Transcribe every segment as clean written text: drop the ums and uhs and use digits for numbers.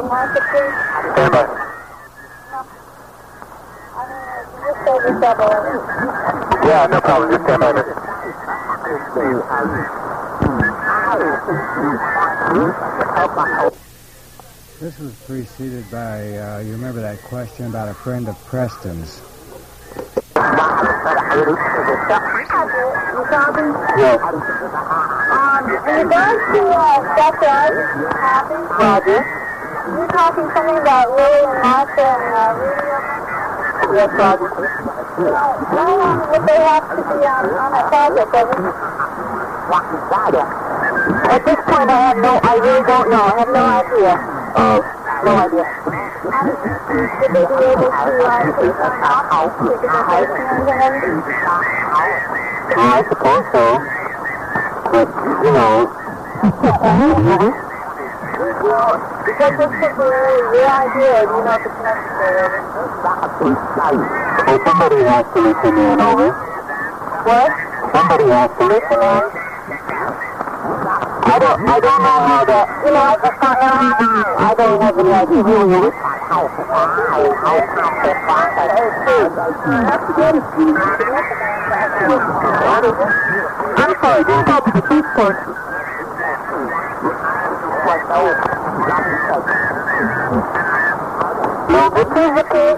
market, please? Stand by. Just over double. Yeah, no problem. Just stand by there. This was preceded by, you remember that question about a friend of Preston's. You copy? Yes. In regards to Dr. Happy, Roger. you're talking something about Lily and Martha and Rudy. Yes, Roger. How long would they have to be on that project, Evan? At this point, I really don't know. I have no idea. No idea. Would they be able to take time off, take a vacation or anything? I suppose so. But, you know... Because this could be your idea, do you know if it's necessary? Well, somebody has to listen in, over. What? Somebody has to listen in. I don't know how to... You know, I just don't know how to... I don't have any idea. I'm sorry, do you go to the food court? No, but please repeat.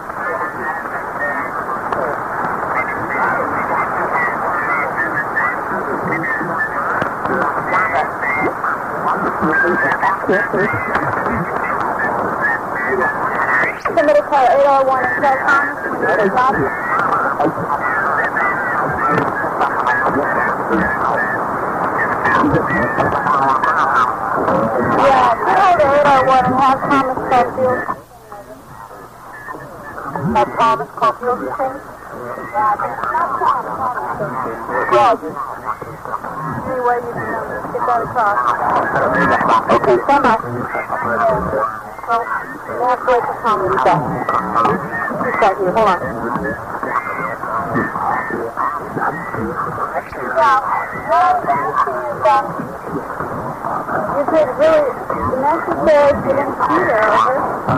Somebody call 801 and tell Thomas when you stop. Yeah, get hold of 801 and have Thomas Caulfield. Have Thomas Caulfield, you think? Roger. Anyway, you can get that across. Okay, stand by. Well, you have to wait for Thomas. He's back. He's back here, hold on. Yeah, what I was asking is it really necessary for them to be there, over?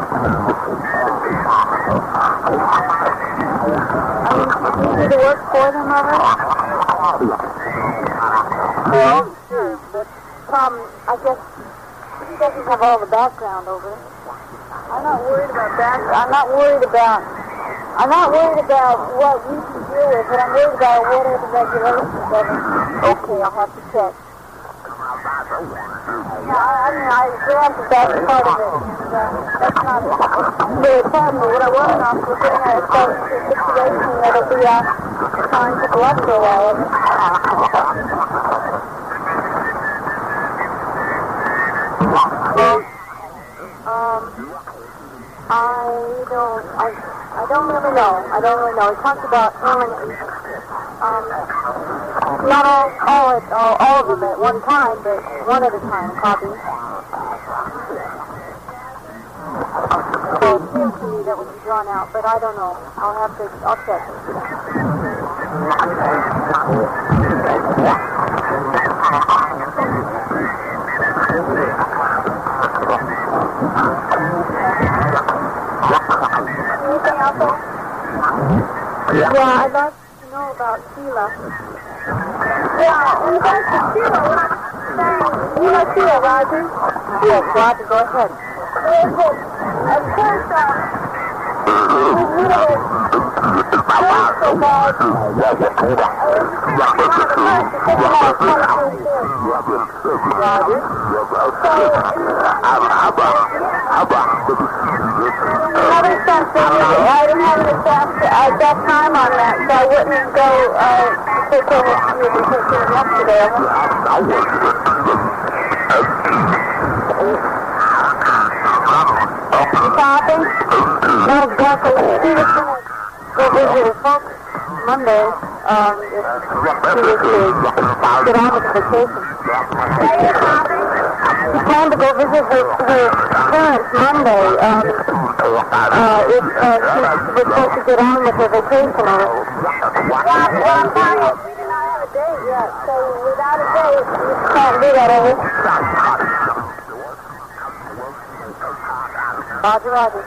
I mean, do you do the work for them, over? Well, sure, but I guess he doesn't have all the background over it. I'm not worried about that. I'm not worried about what we can deal with, but I'm worried about what are the regulations of it. Okay, I'll have to check. Yeah, I mean, I grant that that's part of it. That's not really a problem, but what I want to know is we're getting ourselves into a situation that'll be trying to block for a while. I don't really know. He talks about not all of them at one time, but one at a time, copy. So it seems to me that would be drawn out, but I don't know. I'll check. Anything else there? Yeah, I'd like to know about Sheila. Yeah, in regards to Sheila, what I'm saying, you know Sheila, Roger? Yes, Roger, go ahead. Of course, so bad. Roger. Another something, I didn't have any enough time on that, so I wouldn't go take care of you and take care of yesterday. You copy? Not exactly. He was going to go visit his folks Monday. He was to get on with the vacation. Hey, you copy? He planned to go visit her parents Monday. She was supposed to get on with her vacation. Well, I'm telling you, we do not have a date yet, so without a date, you can't do that, over. Roger, Roger.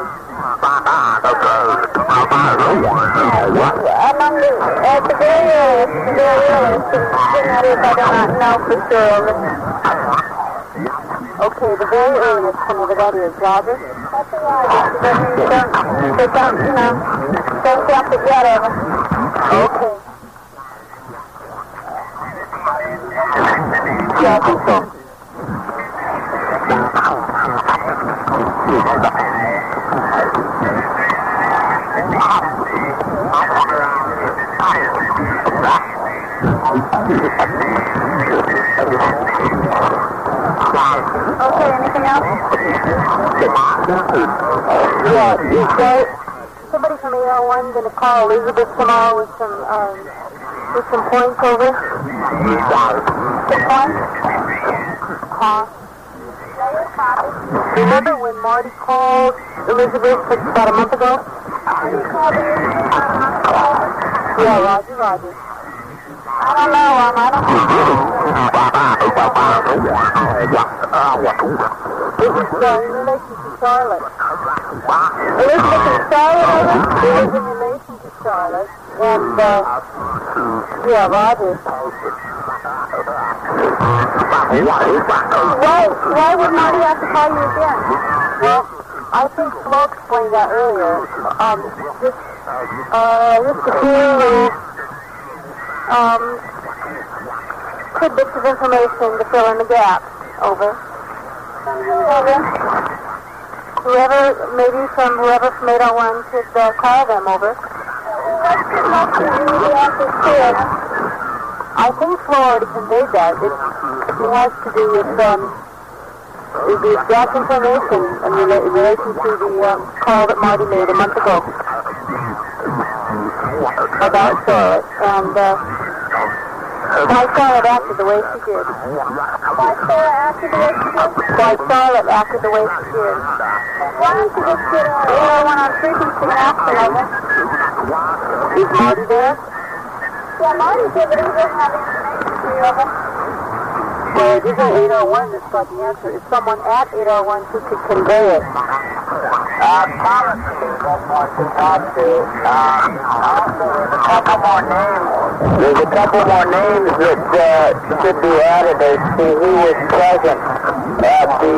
Among the, at the very earliest, that is, I do not know for sure. Okay, the very earliest, whenever that is, Roger. Don't jump to get over. Okay. Yeah, I think so. Okay, anything else? Yeah, so somebody from 801 going to call Elizabeth tomorrow with some points over. Good point. Remember when Marty called Elizabeth about a month ago? Yeah, Roger, Roger. I don't know. This is in relation to Charlotte. Elizabeth and Charlotte, It was in relation to Charlotte. And, yeah, Roger. why would Marty have to call you again? Well, I think Flo explained that earlier. Just a few tidbits of information to fill in the gaps. Over. Maybe whoever from 801 could call them over. I think Flo already conveyed that. It has to do with the exact information in relation to the call that Marty made a month ago about Charlotte. And why Charlotte acted the way she did. Why Sarah acted the way she did? Why Charlotte acted the way she did. Why don't you just get one on frequency and ask her of it? Is Marty there? Yeah, Marty's here, but he doesn't have information for you of it. Well, it isn't 801 that's got the answer. It's someone at 801 who could convey it. There's a couple more names that should be added as to who was present at the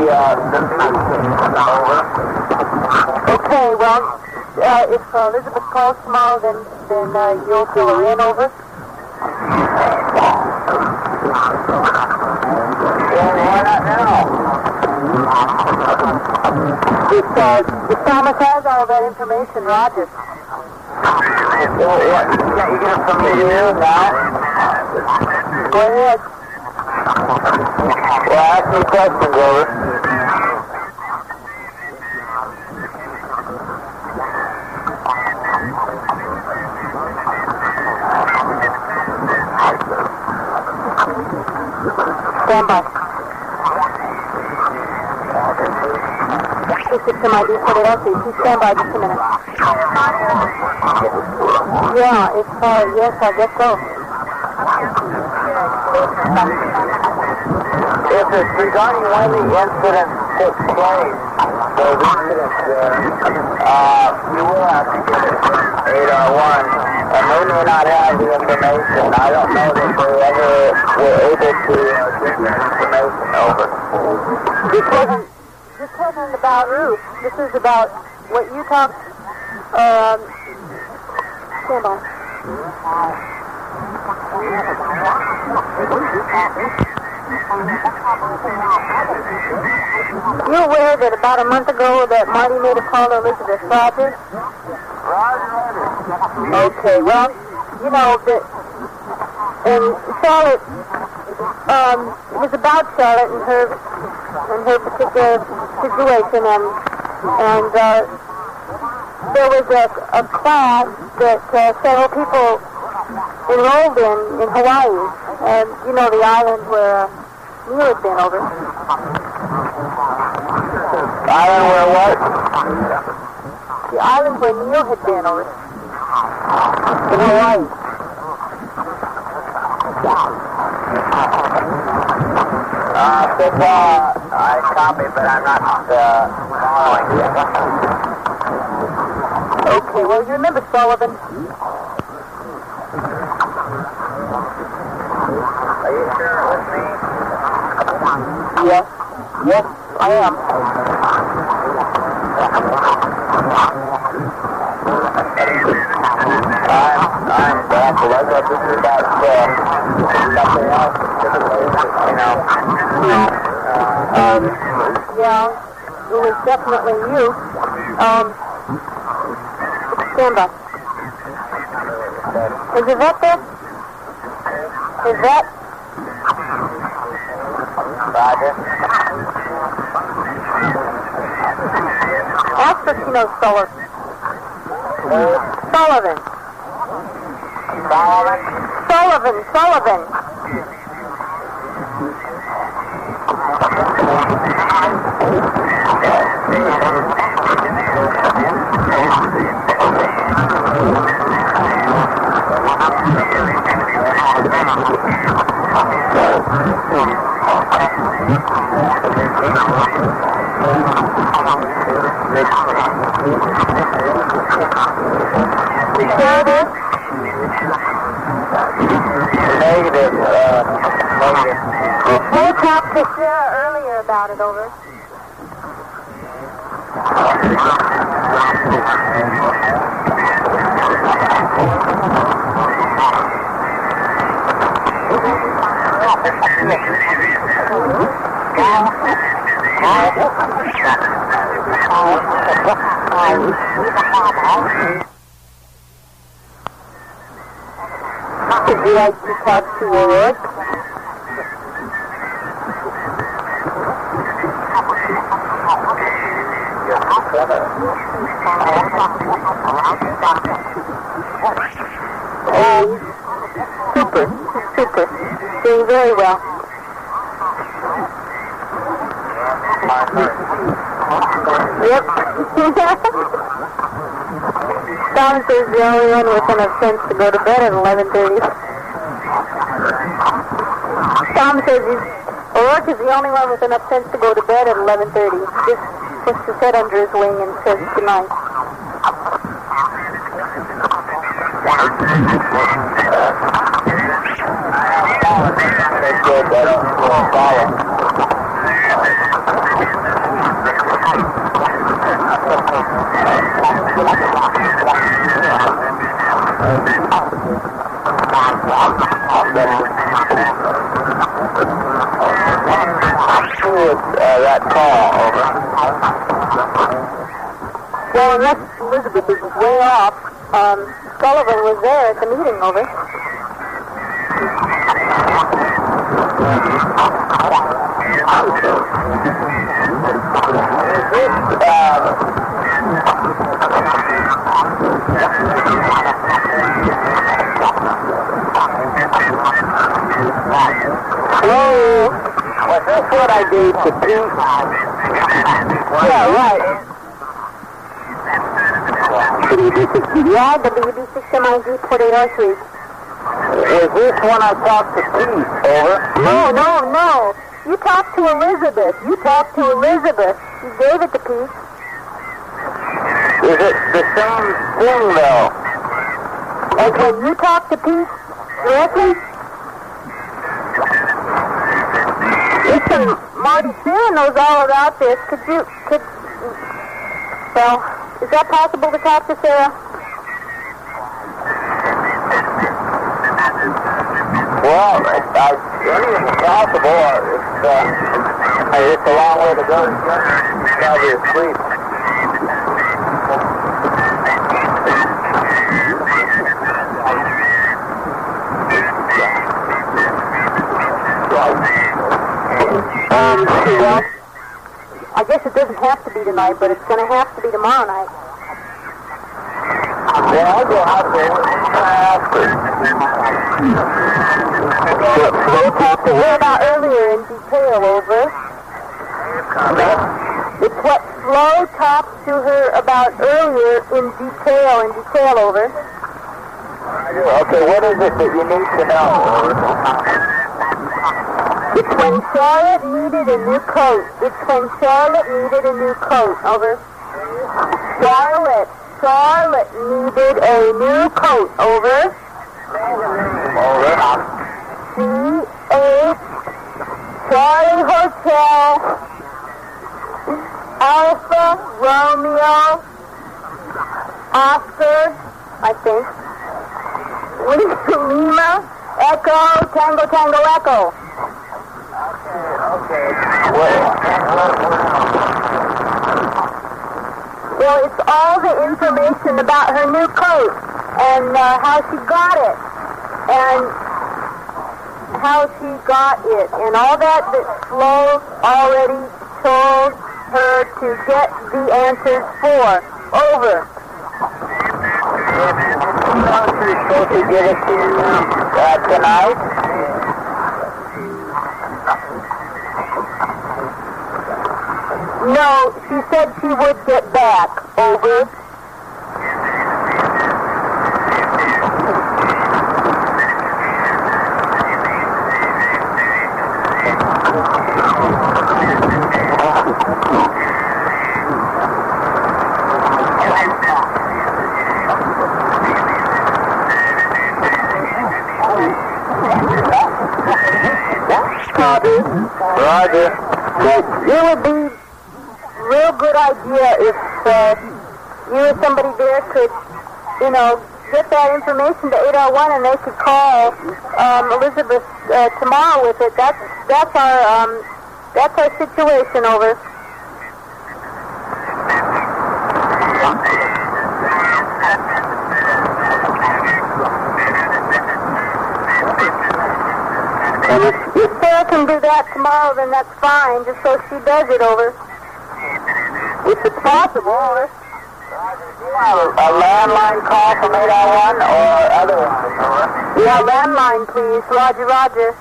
Okay, well, if Elizabeth calls tomorrow, then you'll fill her in over. If Thomas has all that information, Roger. Can't you get some news now? Go ahead. Well, ask me questions, over. Stand by. Just get some ideas for it else. Please stand by just a minute. Yeah, yes, I guess so. If it's regarding when the incident took place, those incidents there, you will have to get it from 801, and they may not have the information. I don't know that they ever were able to get that information over. This wasn't about Ruth. This is about what you talked. Stand by. You're aware that about a month ago that Marty made a call to Elizabeth Rogers? Okay, well, you know that, and Charlotte, it was about Charlotte and her particular situation, and there was a class that several people enrolled in Hawaii, and you know the island where Neil had been over. Island where what? The island where Neil had been over. In Hawaii. So far, I copy, but I'm not following yet. Okay, well, you remember Sullivan? Are you sure it was me? Yes. Yes, I am. I'm baffled. I thought this was about something else. You know. Yeah, it was definitely you. Stand by. Is Yvette there? Yvette? Roger. Ask her if she knows Sullivan. Sullivan. Sullivan. Negative. We talked to Sarah earlier about it, over. Would you like to talk to your work? Super. Doing very well. Yep. Tom says the only one with enough sense to go to bed at 11:30. Tom says O'Rourke is the only one with enough sense to go to bed at 11:30. Just puts his head under his wing and says goodnight. That call, over. Well, unless Elizabeth is way off, Sullivan was there at the meeting, over. Hello? Was this what I gave to Pete? Yeah, right. Yeah, WB6MIG 4803. Was this when I talked to Pete, over? No. You talked to Elizabeth. You gave it to Pete. Is it the same thing, though? Okay, you talked to Pete directly? Listen, Marty, Sarah knows all about this. Well, is that possible to talk to Sarah? Well, anything's possible. It's a long way to go. She's probably asleep. Well, I guess it doesn't have to be tonight, but it's going to have to be tomorrow night. Yeah, I'll go out there. We talked to her about earlier in detail, over. It's what Flo talked to her about earlier in detail, over. Okay, what is it that you need to know? It's when Charlotte needed a new coat. It's when Charlotte needed a new coat. Over. Charlotte needed a new coat. Over. C-H, Charlie Hotel, Alpha, Romeo, Oscar, I think, Lima, Echo, Tango, Tango, Echo. Okay. Well, it's all the information about her new coat and how she got it and how she got it and all that Flo already told her to get the answers for. Over. She's supposed to get it to you tonight? No, she said she would get back. Over. Roger. It would be a real good idea if you or somebody there could, get that information to 801 and they could call Elizabeth tomorrow with it. That's our situation. Over. And if Sarah can do that tomorrow, then that's fine, just so she does it. Over. If it's possible. Over. A landline call from 801 or otherwise? Over. Yeah, landline, please. Roger, Roger.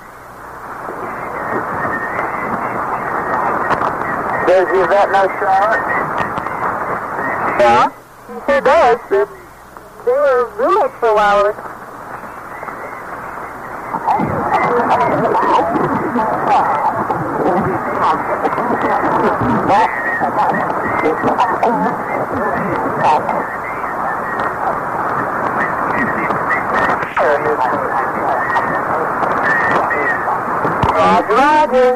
Does Yvette know Charlotte? Yeah? She sure does. They were roommates for a while. Roger.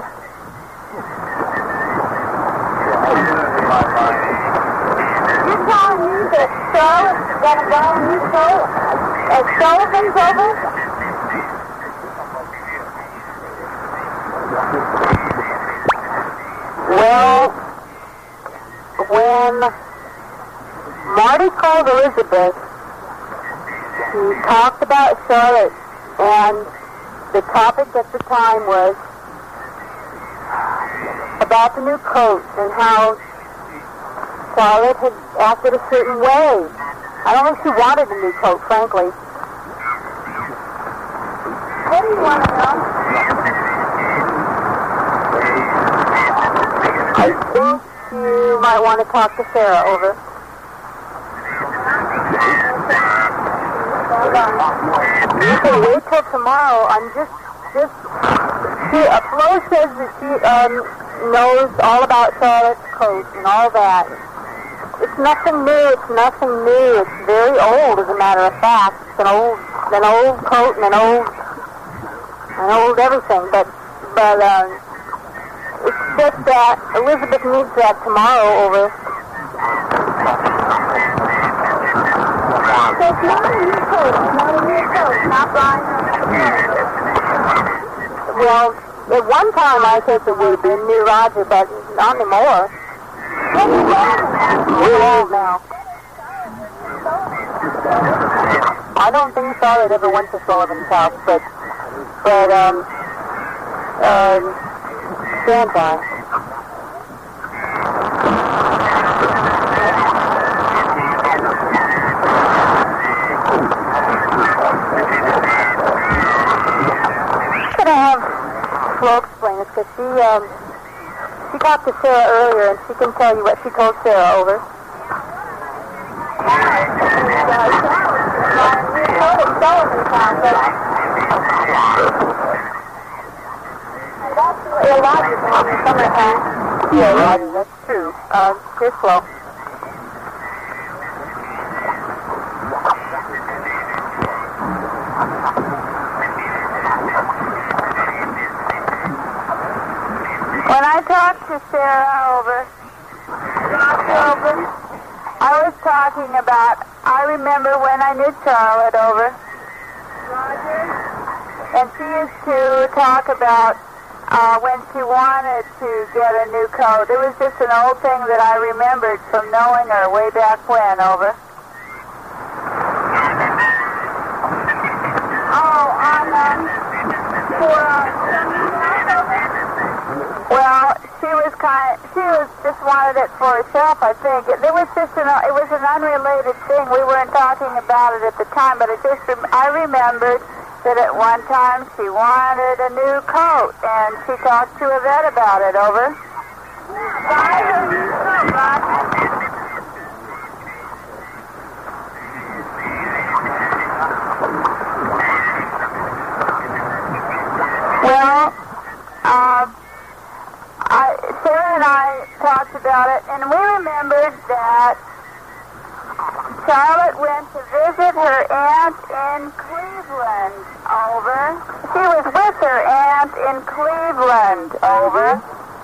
You're telling me that Charlotte's got a brand new coat at Sullivan's. Over? Well, when Marty called Elizabeth, he talked about Charlotte, and the topic at the time was about the new coat and how Charlotte had acted a certain way. I don't think she wanted a new coat, frankly. What do you want to know? I think you might want to talk to Sarah. Over. You can wait till tomorrow. I'm just. Flo says that she knows all about Charlotte's coat and all that. It's nothing new. It's very old, as a matter of fact. It's an old coat and an old everything. But it's just that Elizabeth needs that tomorrow. Over. So it's not a new coat. Not buying a new coat. Well, at one time I think it would have been new Roger, but not anymore. We're old now. I don't think Charlotte ever went to Sullivan's house, but stand by. Flo explain this because she talked to Sarah earlier and she can tell you what she told Sarah. Over. Yeah, Roger's the one in the summertime. Yeah, Roger, that's true. Too slow. When I talked to Sarah over, I was talking about, I remember when I knew Charlotte over. And she used to talk about when she wanted to get a new coat. It was just an old thing that I remembered from knowing her way back when, over. Well, she was just wanted it for herself, I think. It was an unrelated thing. We weren't talking about it at the time, but I remembered that at one time she wanted a new coat, and she talked to Yvette about it, over. Well, Sarah and I talked about it, and we remembered that Charlotte went to visit her aunt in Cleveland, over. She was with her aunt in Cleveland, over.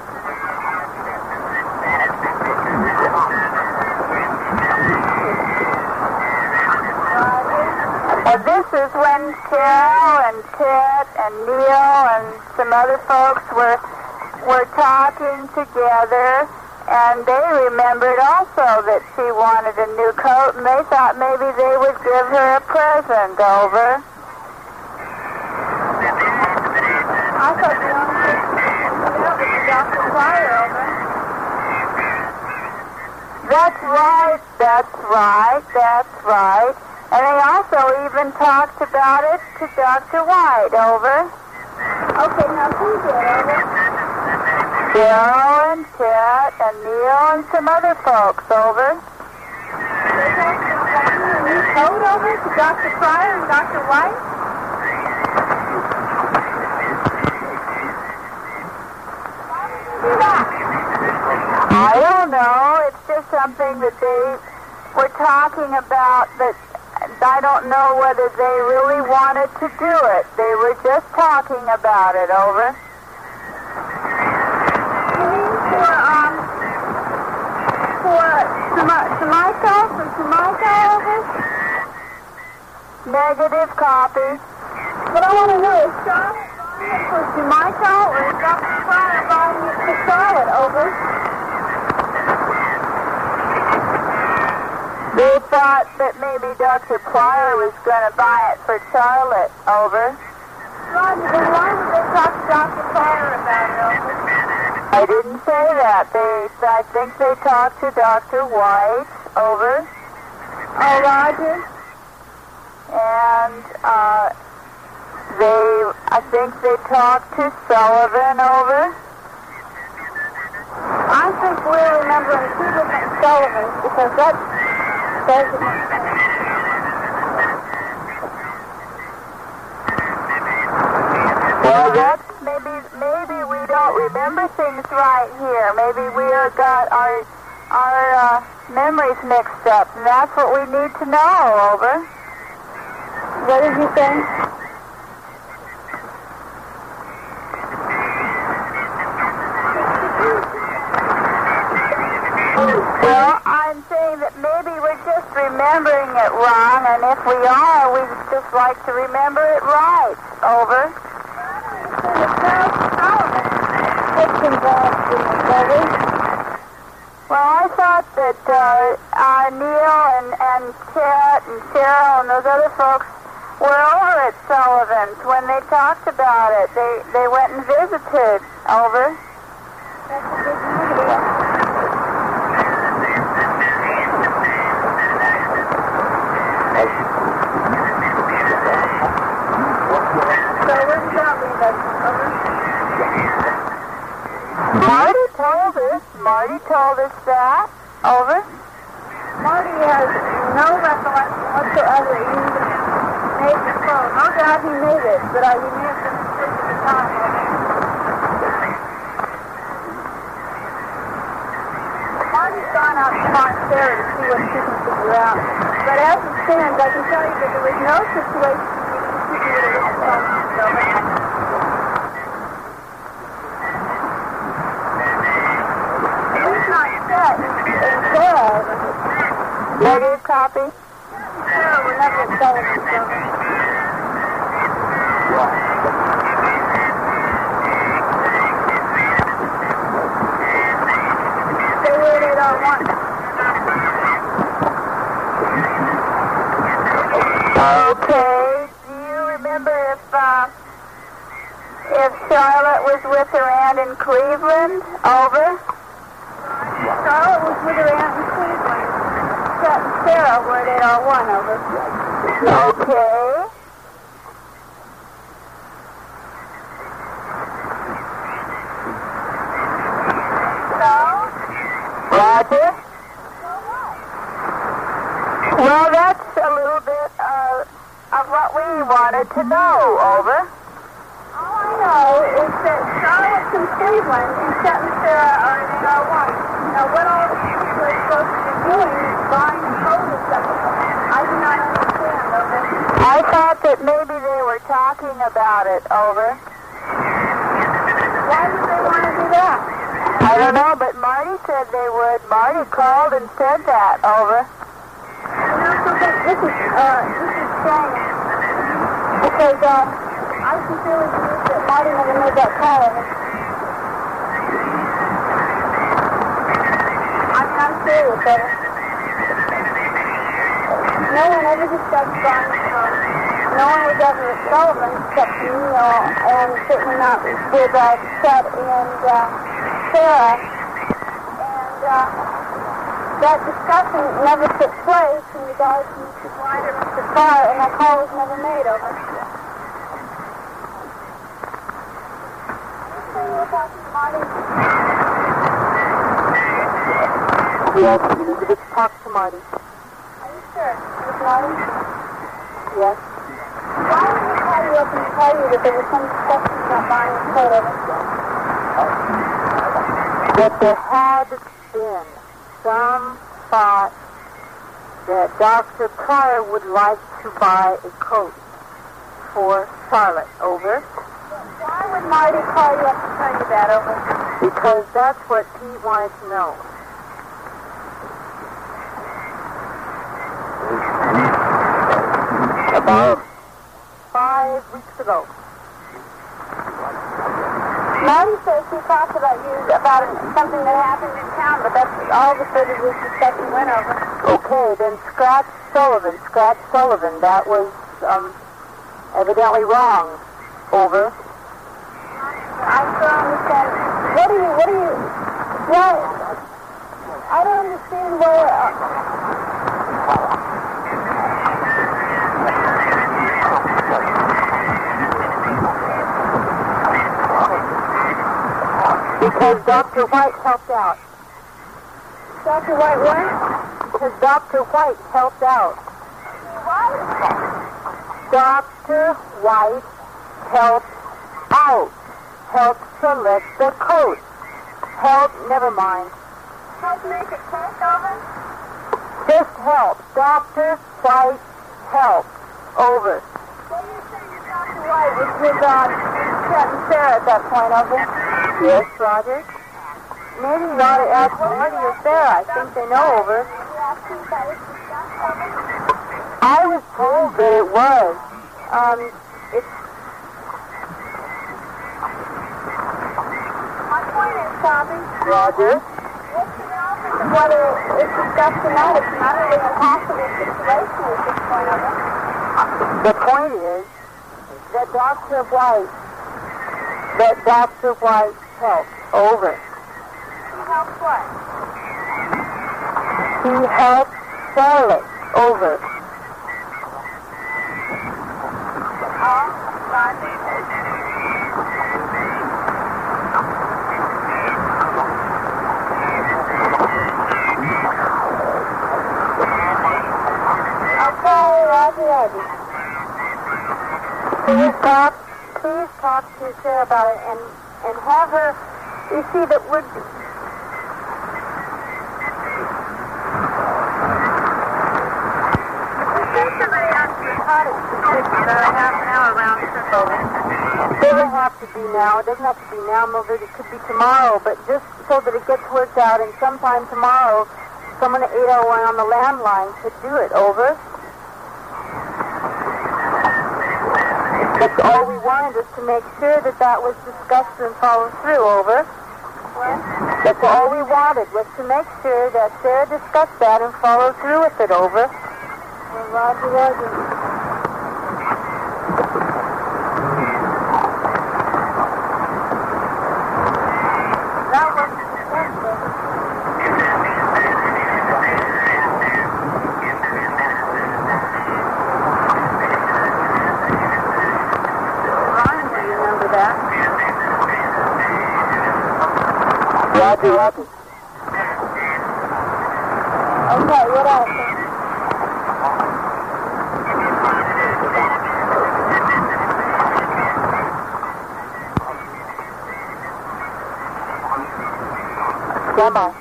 And this is when Carol and Ted and Neil and some other folks were talking together, and they remembered also that she wanted a new coat, and they thought maybe they would give her a present, over. I thought the only thing that was Dr. Pryor, over. That's right. And they also even talked about it to Dr. White, over. Okay, now who did, over? Carol and Chet and Neil and some other folks, over. They talked about a new coat, over, to Dr. Pryor and Dr. White? Why did they do that? I don't know. It's just something that they were talking about that I don't know whether they really wanted to do it. They were just talking about it, over. For negative copy. But I want to know, is Charlotte buying it for Jamaica or is Dr. Pryor buying it for Charlotte, over? They thought that maybe Dr. Pryor was going to buy it for Charlotte, over. Roger, then why would they talk to Dr. Pryor about it, over? I didn't say that. I think they talked to Dr. White, over. Oh, Roger. And I think they talked to Sullivan, over. I think we're remembering two different Sullivans because that doesn't make sense. Well, that's maybe we don't remember things right here. Maybe we got our memories mixed up, and that's what we need to know, over. What did you say? Well, I'm saying that maybe we're just remembering it wrong, and if we are, we'd just like to remember it right, over. Well, I thought that Neil and Chet and Cheryl and those other folks were over at Sullivan's when they talked about it. They went and visited, over. That's a big negative. So where did that leave us, over? Marty told us that, over. Marty has no recollection whatsoever. He even made the phone. No doubt he made it, but he may have been asleep at the time. gone out to find Sarah to see what she can figure out. But as it stands, I can tell you that there was no situation where you would have looked over. He's not set in Sarah. Negative copy. Sarah were never selling themselves. Stay where they don't want. Okay. Do you remember if Charlotte was with her aunt in Cleveland? Over. Charlotte was with her aunt in Cleveland. Chet and Sarah were they all won over. Okay. Roger. Well, that's a little bit of what we wanted to know. Over. All I know is that Charlotte's in Cleveland and Chet and Sarah are in AR1. Now, what all the people are supposed to be doing is buying code or something. I do not understand, over. I thought that maybe they were talking about it. Over. Why would they want to do that? I don't know, but Marty said they would. Marty called and said that. Over. You know something? This is strange. Because I sincerely believe that Marty never made that call of it. I'm serious, brother. No one ever discussed Brian's phone. No one was ever at Sullivan except Neil, and certainly not with Chet and Sarah. And that discussion never took place in regards to Mr. White or Mr. Carr, and that call was never made, over. Yes, you need to talk to Marty. Are you sure? With Marty? Yes. Why would he call you up and tell you that there was some discussion about buying the code of it? That there had been some thought that Dr. Carr would like to buy a coat for Charlotte. Over. Why would Marty call you up to tell you that, over? Because that's what Pete wanted to know. About 5 weeks ago. Marty says he talked about you, about something that happened in town, but that's all the further this discussion went over. Okay, then Scratch Sullivan, that was evidently wrong. Over. I still understand. What are you, well, I don't understand where, because Dr. White helped out. Dr. White what? Because Dr. White helped out. Dr. White helped out. Helped select the coat. Never mind. Help make a cake, over? Just help. Dr. White helped. Over. What do you say that Dr. White was with Chet and Sarah at that point, over? Yes, Roger. Maybe you ought to ask Marty or Sarah. I think they know. Over. I was told that it was. It's My point is, Bobby, Roger. what's the office of whether it's discussed or not? It's not really a possible situation at this point, over. The point is that Dr. White helped. Over. He helped what? He helped Charlotte. Over. Roger. Roger. Please talk to Sarah about it and have her, you see, that would, cottage about a half an hour round trip over. It doesn't have to be now. It doesn't have to be now, Mildred. It could be tomorrow, but just so that it gets worked out, and sometime tomorrow, someone at 801 on the landline could do it. Over. That's all we wanted, was to make sure that that was discussed and followed through. Over. What? That's all we wanted, was to make sure that Sarah discussed that and followed through with it. Over. Well, Roger. Roger. Okay, what else? Stand by.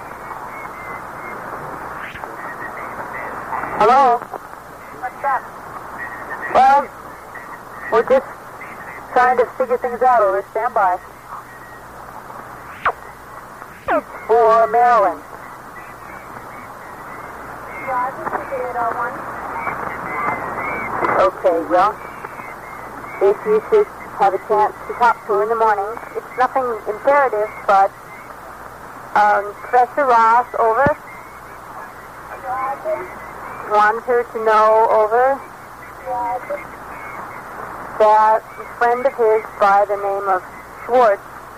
Hello? What's up? Well, we're just trying to figure things out. Over. Stand by. For Maryland. Okay, well, if you should have a chance to talk to her in the morning, it's nothing imperative, but Professor Ross, over. Wanted her to know, over, that a friend of his by the name of Schwartz,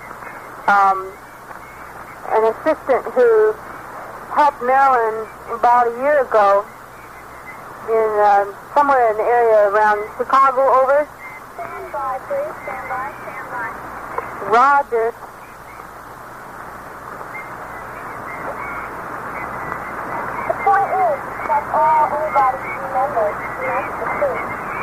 an assistant who helped Marilyn about a year ago in somewhere in the area around Chicago. Over. Stand by, please. Stand by. Roger. The point is, that's all anybody remembers. That's the truth.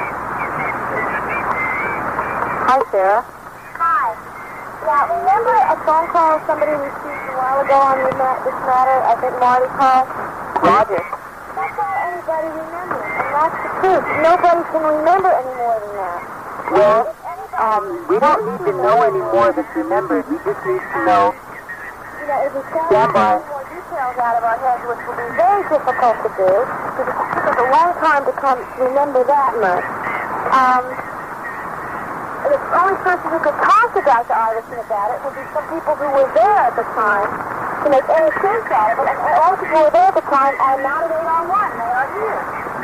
Hi, Sarah. Hi. Yeah, remember a phone call somebody received a while ago on this matter? I think Marty called. Roger. That's all anybody remembers, and that's the truth. Nobody can remember any more than that. Well, we don't need to know any more that's remembered. We just need to know. You know, if we tell more details out of our heads, which will be very difficult to do, because it took us a long time to remember that much. The only person who could talk about the Iverson about it would be some people who were there at the time to make any sense out of it. And all the people who were there at the time are not at 801. They are here.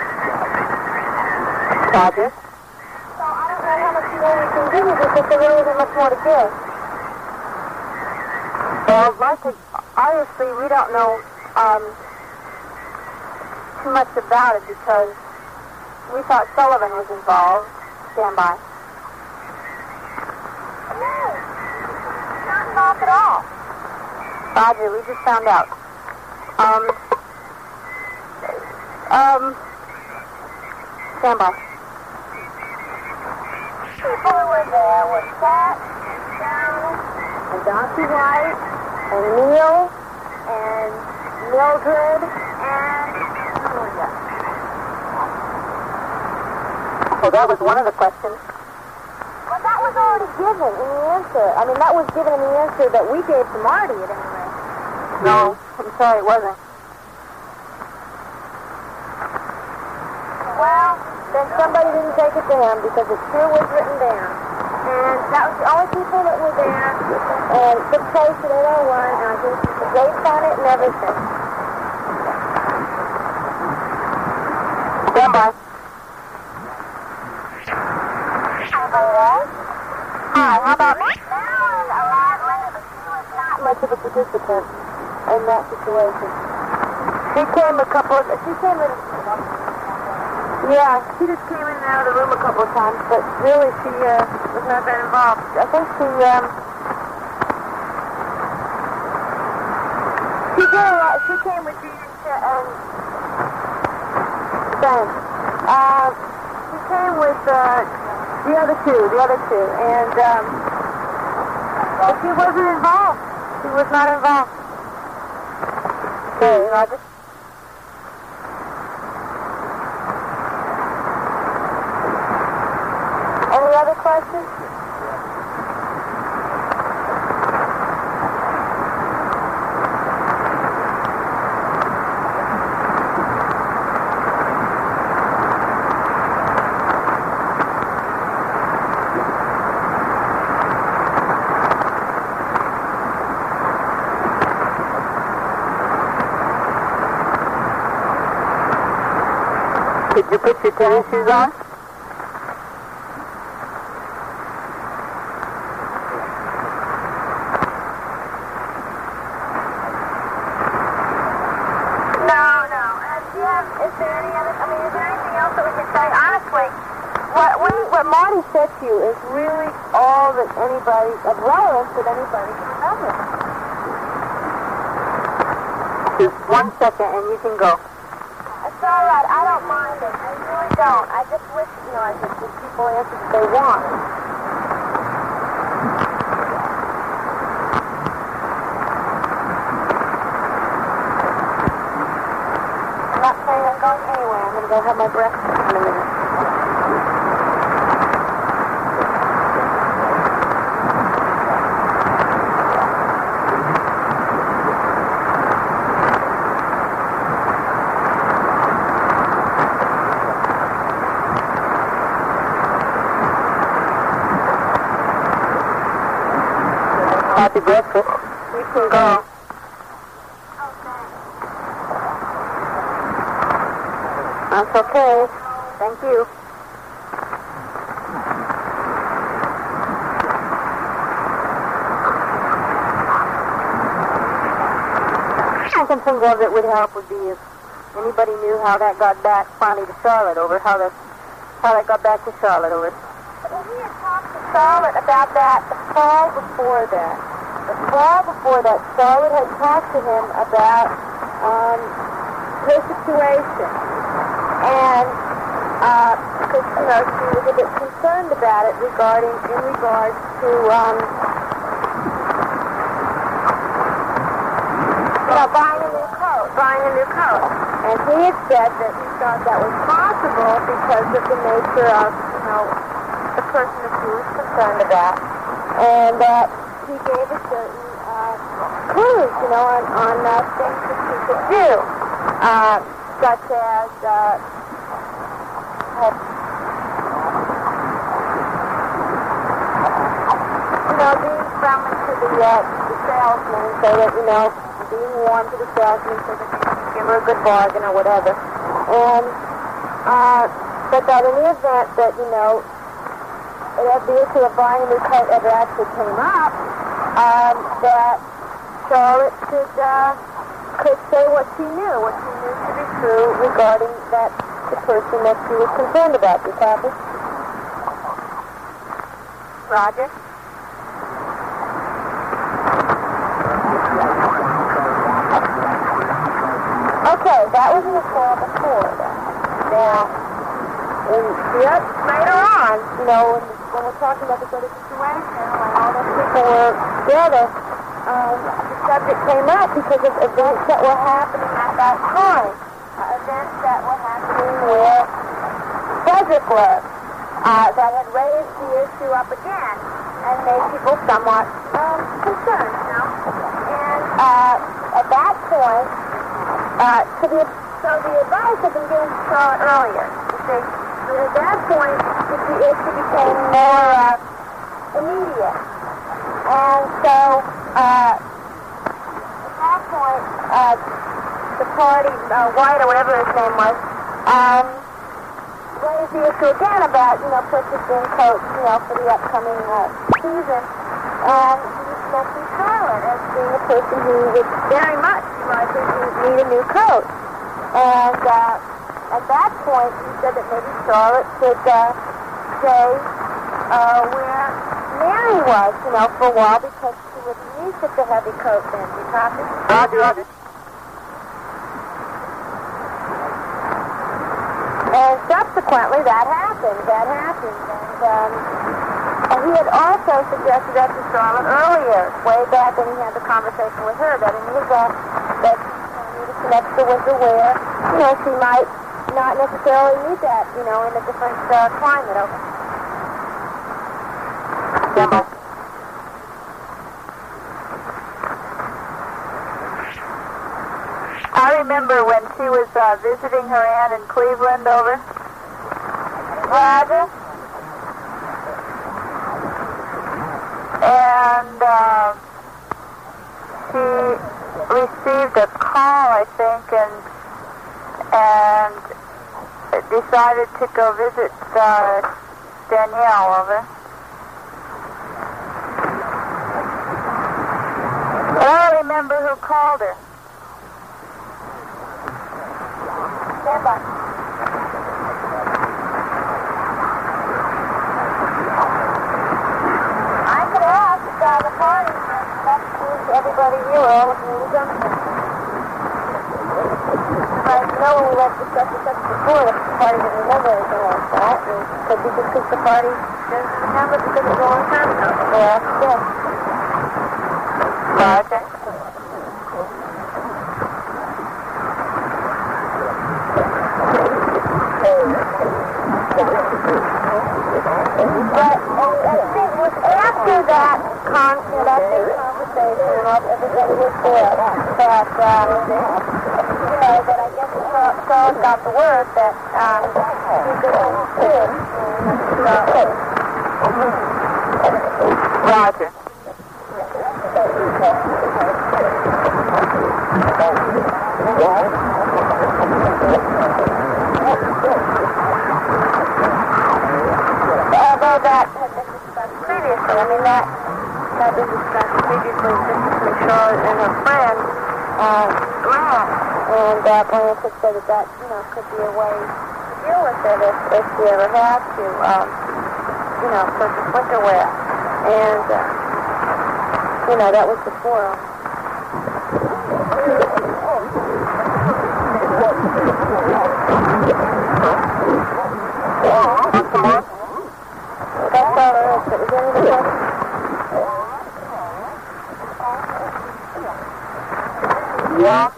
Roger. So I don't know how much more we can give you because there really isn't much more to give. Well, obviously we don't know too much about it because we thought Sullivan was involved. Stand by. Not involved at all. Roger, we just found out. Stand by. People who were there were Pat, and Dr. White, and Neil, and Mildred, and Julia. So that was one of the questions. Well, that was already given in the answer. I mean, that was given in the answer that we gave to Marty, at any rate. No, I'm sorry, it wasn't. Well, then somebody didn't take it down because it sure was written down. And that was the only people that were there and took place at 801, and I think the dates on it and everything. Stand by. Hi, how about me? Marilyn arrived later, but she was not much of a participant in that situation. She came in. Yeah, she just came in and out of the room a couple of times, but really she was not that involved. I think she did a lot. She came with Dean and Ben. She came with the other two, and but she wasn't involved. She was not involved. Okay, Roger. question? Did you put your tennis shoes on? Is there anything else that we can say? Honestly, What Marty said to you is really all that anybody, of relevance that anybody can remember. Just 1 second and you can go. it's all right. I don't mind it. I really don't. I just wish, I could give people answers they want. I'm not saying I'm going anywhere. I'm going to go have my breakfast in a minute. Happy breakfast. You can go. That's okay. Thank you. I can think of that would help would be if anybody knew how that got back finally to Charlotte over how that got back to Charlotte over. Well, he had talked to Charlotte about that the fall before that. The fall before that, Charlotte had talked to him about her situation. And, because, she was a bit concerned about it in regards to, buying a new coat. And he had said that he thought that was possible because of the nature of, the person that he was concerned about. And that he gave us certain clues, on things that he could do. Such as, being friendly to the salesman, so that, being warm to the salesman so that they can give her a good bargain or whatever. And, but that in the event that, the issue of buying a new coat ever actually came up, that Charlotte could say what she knew to be true regarding the person that she was concerned about. You copy? Roger? Okay, that was in the fall before that. Now, later on, when we're talking about this other situation, when all those people were together, the subject came up because of events that were happening at that time. Events that were happening where Frederick was, that had raised the issue up again and made people somewhat concerned, And at that point, so the advice had been given to Charlotte earlier. You see, but at that point, the issue became more immediate. And so, at that point, the party, White or whatever his name was, raised the issue again about, purchasing coats, for the upcoming season. And he mentioned Charlotte as being a person who would very much likely to need a new coat. And at that point, he said that maybe Charlotte should stay where Mary was, for a while because she wouldn't need such a heavy coat then. You copy? Roger. And subsequently, that happened. And he had also suggested that to Charlotte earlier, way back when he had the conversation with her, that in the event that she needed some extra winter wear, she might not necessarily need that, in a different climate. remember when she was visiting her aunt in Cleveland over? Roger. And she received a call, I think, and decided to go visit Danielle over. I don't remember who called her. Stand by. I could ask the party. That's everybody here, all of you in the junction. I know we left discuss before that the party didn't remember anything like that. And could be because the party doesn't remember because it's a long time ago. Yeah, yeah. Roger. But it was after that conversation and everybody was there that, that I guess Charles got the word that he could understand. Roger. Although that had been discussed previously, I mean that had been discussed previously between Charlotte and her friend, Grant, and Blanche had said that, could be a way to deal with it if you ever have to, purchase winter wear. And, that was before. That's all there is. But is there anything else? Yeah.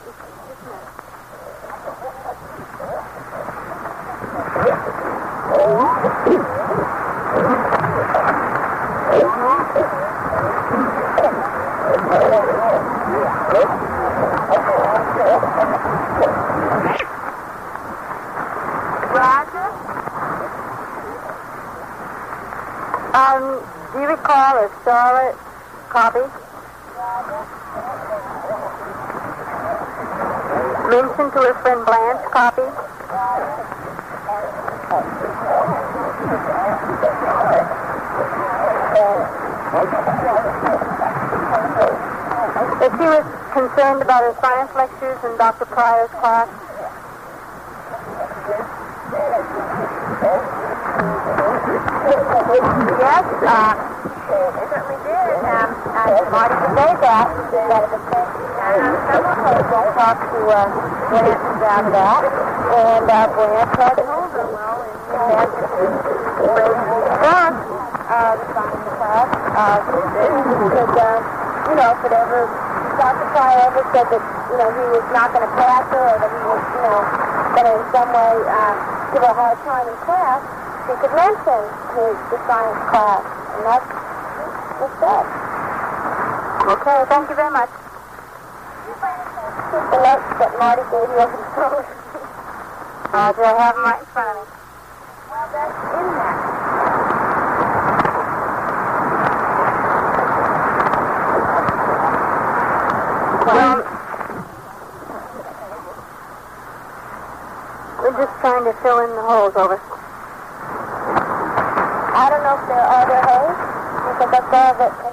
Roger? Do you recall a Charlotte copy? Mentioned to her friend Blanche copy? That she was concerned about her science lectures in Dr. Pryor's class? Yes, it certainly did. Marty conveyed that. That it was several people talked to Blanche about that. And Blanche had told her, well, and that the way she done the science class, because, whatever Dr. Pryor ever said that, he was not going to pass her or that he was, going to in some way give her a hard time in class, she could mention the science class, and that's it. Okay, thank you very much. The notes that Marty gave you over the phone. Do I have them right in front of me? Well, that's in there. We're just trying to fill in the holes over. I don't know if there are holes, because that's all that